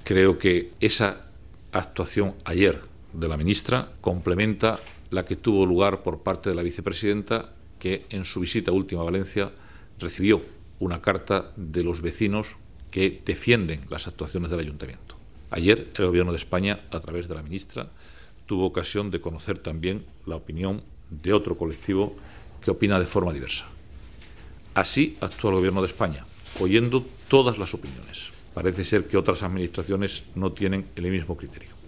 Creo que esa actuación ayer de la ministra complementa la que tuvo lugar por parte de la vicepresidenta, que en su visita última a Valencia recibió una carta de los vecinos que defienden las actuaciones del Ayuntamiento. Ayer el Gobierno de España, a través de la ministra, tuvo ocasión de conocer también la opinión de otro colectivo que opina de forma diversa. Así actúa el Gobierno de España, oyendo todas las opiniones. Parece ser que otras administraciones no tienen el mismo criterio.